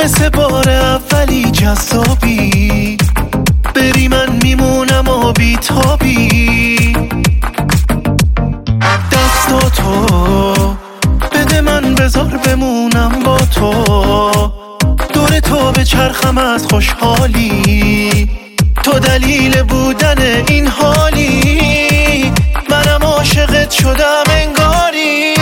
مثل بار اولی جذابی، بری من میمونم و بیتابی. دستاتو بده من بذار بمونم با تو، دور تو به چرخم از خوشحالی، تو دلیل بودن این حالی، منم عاشقت شدم انگاری.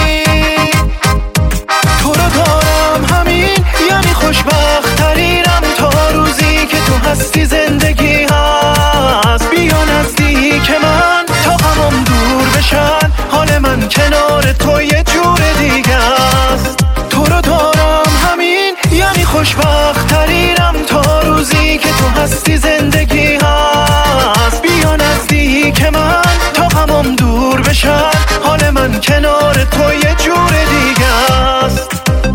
تو رو دارم همین یعنی خوشبخت ترینم، تا روزی که تو هستی زندگی هست. بیا نزدیک من تا غمم دور بشن، حال من کنار تو یه جور دیگه است. تو رو دارم همین یعنی خوشبخت ترینم، تا روزی که تو هستی زندگی هست. بیا نزدیک من تا غمم دور بشن، حال من کنار تو یه جور دیگه است.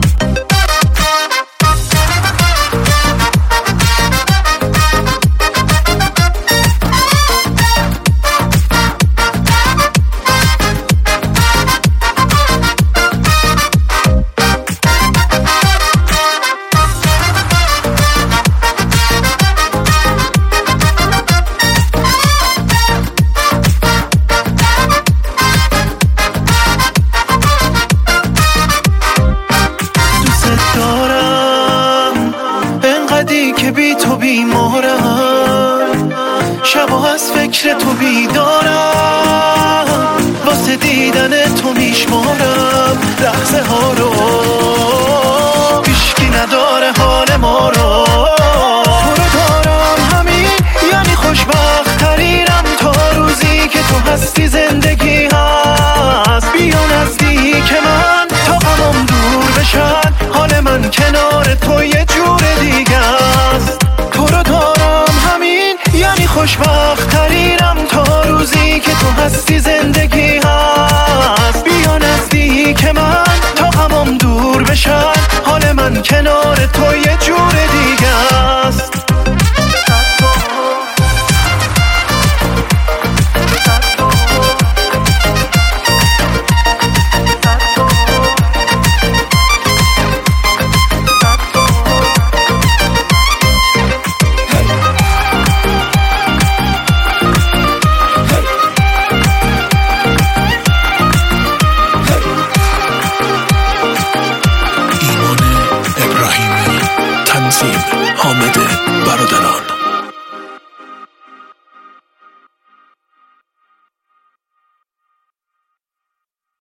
که بی تو بیمارم، شبا از فکر تو بیدارم، واسه دیدن تو میشمارم لحظه ها رو، هیچکی نداره حال ما رو. تو رو دارم همین یعنی خوشبخت ترینم، تا روزی که تو هستی زندگی هست. بیا نزدیک من تا غمم دور بشن، حال من کنار تو یه جور دیگه است. تو رو دارم همین یعنی خوشبخت ترینم، تا روزی که تو هستی زندگی هست. بیا نزدیک من تا غمم دور بشن، حال من کنار تو یه جور دیگه است. حامد برادران.